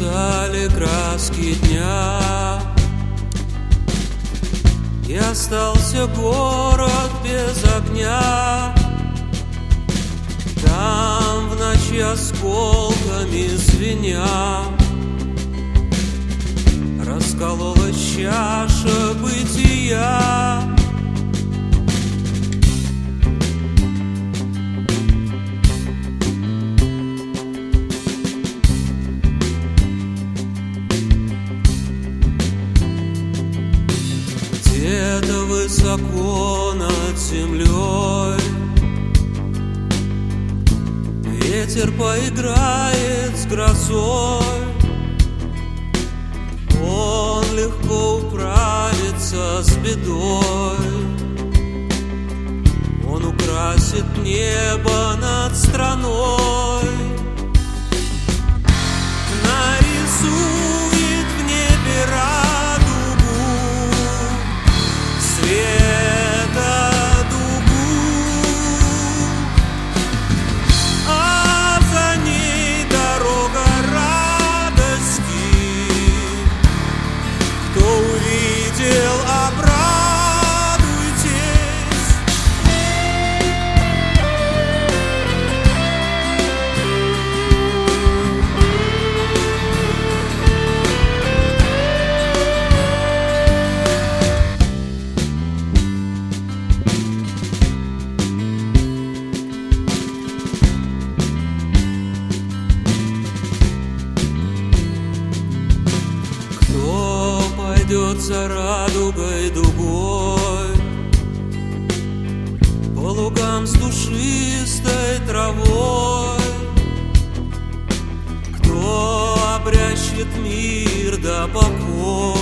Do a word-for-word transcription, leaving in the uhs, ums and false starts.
угасали краски дня, и остался город без огня. Там в ночи осколками звеня раскололась чаша бытия. Где-то высоко над землей ветер поиграет с грозой. Он легко управится с бедой, он украсит небо над страной, нарисует в небе радугу, света дугу, а за ней дорога радости. Кто увидел, обрадуйтесь. Кто пойдет за радугой дугой по лугам с душистой травой? Кто обрящет мир да покой